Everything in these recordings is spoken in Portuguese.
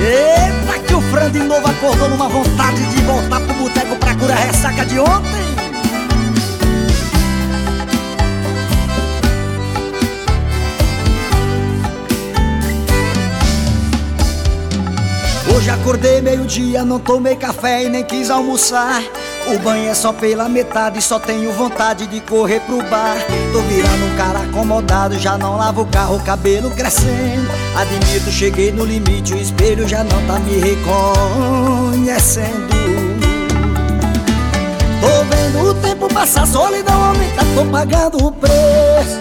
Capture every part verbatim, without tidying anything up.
Eita, que o Fran de novo acordou numa vontade de voltar pro boteco pra curar a ressaca de ontem. Hoje acordei meio-dia, não tomei café e nem quis almoçar. O banho é só pela metade e só tenho vontade de correr pro bar. Tô virando um cara acomodado, já não lavo o carro, o cabelo crescendo. Admito, cheguei no limite, o espelho já não tá me reconhecendo. Tô vendo o tempo passar, solidão aumentar, tô pagando o preço.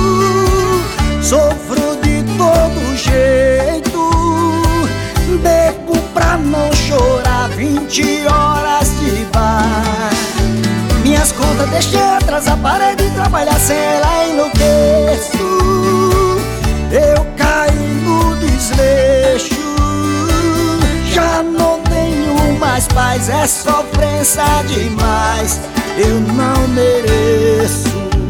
Sofro de todo jeito, bebo pra não chorar, vinte horas de bar. Minhas contas deixei atrás, parei de trabalhar, sem ela enlouqueço. Eu caí no desleixo, já não tenho mais paz, é sofrência demais, eu não mereço.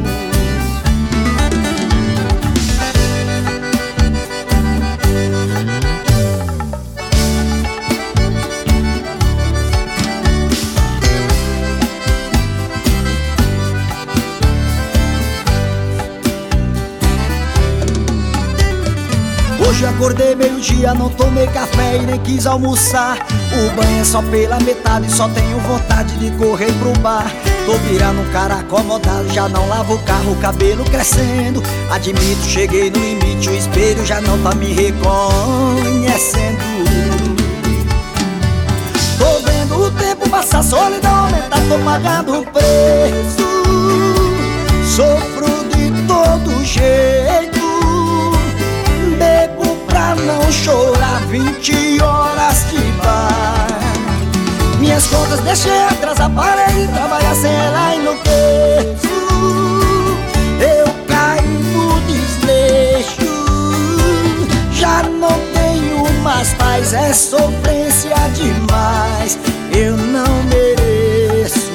Hoje acordei meio-dia, não tomei café e nem quis almoçar. O banho é só pela metade, só tenho vontade de correr pro bar. Tô virando um cara acomodado, já não lavo o carro, o cabelo crescendo. Admito, cheguei no limite, o espelho já não tá me reconhecendo. Tô vendo o tempo passar, solidão aumentar, tô pagando o preço. Sofro de todo jeito, bebo pra não chorar, vinte horas de bar. Minhas contas deixei atrás, parei de trabalhar, sem ela enlouqueço. Eu caí no desleixo, já não tenho mais paz, é sofrência demais, eu não mereço.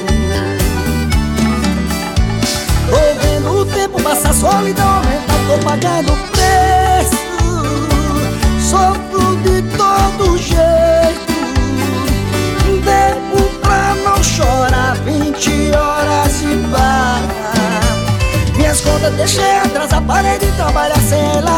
Tô vendo o tempo passar, solidão aumentar, tô pagando o preço. Sofro de todo jeito, bebo pra não chorar, vinte horas de bar. Minhas contas deixei atrás, parei de trabalhar, sem ela